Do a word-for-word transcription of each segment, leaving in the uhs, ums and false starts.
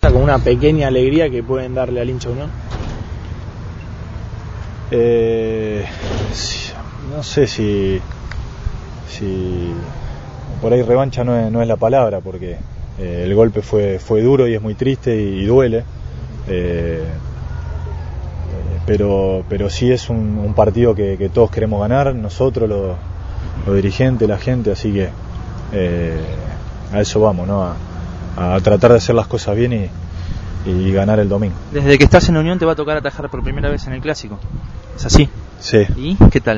Con una pequeña alegría que pueden darle al hincha Unión. Eh, no sé si, si por ahí revancha no es, no es la palabra, porque eh, el golpe fue, fue duro y es muy triste y, y duele, eh, pero, pero sí es un, un partido que, que todos queremos ganar, nosotros los, los dirigentes, la gente, así que eh, a eso vamos, ¿no? A, a tratar de hacer las cosas bien y, y ganar el domingo. Desde que estás en Unión te va a tocar atajar por primera vez en el Clásico, ¿es así? Sí. ¿Y qué tal?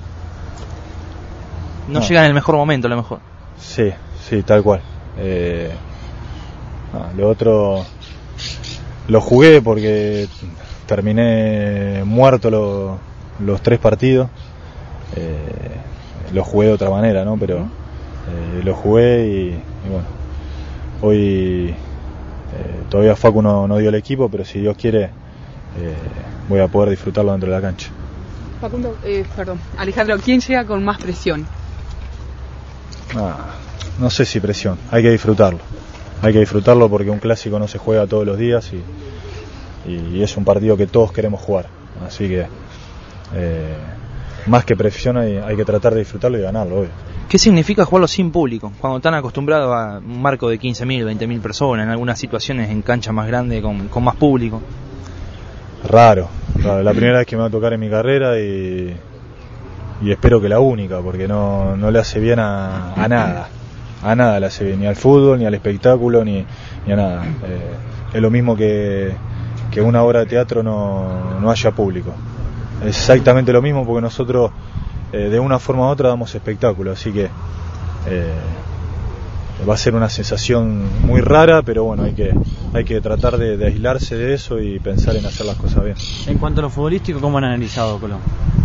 No, no llega en el mejor momento a lo mejor. Sí, sí, tal cual. Eh, no, lo otro lo jugué porque terminé muerto lo, los tres partidos. Eh, lo jugué de otra manera, ¿no? Pero eh, lo jugué y, y bueno, hoy eh, todavía Facu no, no dio el equipo, pero si Dios quiere eh, voy a poder disfrutarlo dentro de la cancha. Facundo, eh, perdón, Alejandro, ¿quién llega con más presión? Ah, no sé si presión, hay que disfrutarlo. Hay que disfrutarlo porque un clásico no se juega todos los días y, y, y es un partido que todos queremos jugar. Así que eh, más que presión hay, hay que tratar de disfrutarlo y ganarlo, obvio. ¿Qué significa jugarlo sin público? Cuando están acostumbrados a un marco de quince mil, veinte mil personas, en algunas situaciones en cancha más grande con, con más público. Raro, raro, la primera vez que me va a tocar en mi carrera y, y espero que la única, porque no, no le hace bien a, a nada, a nada le hace bien, ni al fútbol, ni al espectáculo, ni, ni a nada. Eh, es lo mismo que, que una obra de teatro no, no haya público. Es exactamente lo mismo porque nosotros eh, de una forma u otra damos espectáculo, así que eh, va a ser una sensación muy rara, pero bueno, hay que hay que tratar de, de aislarse de eso y pensar en hacer las cosas bien. En cuanto a lo futbolístico, ¿cómo han analizado Colón?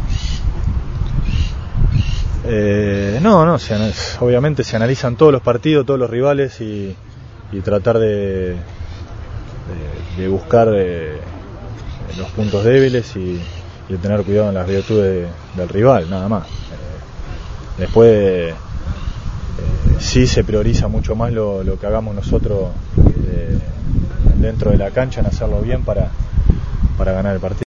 Eh, no, no, se, obviamente se analizan todos los partidos, todos los rivales y, y tratar de, de, de buscar eh, los puntos débiles y, y de tener cuidado en las virtudes de, del rival, nada más. Eh, después eh, sí se prioriza mucho más lo, lo que hagamos nosotros eh, dentro de la cancha, en hacerlo bien para, para ganar el partido.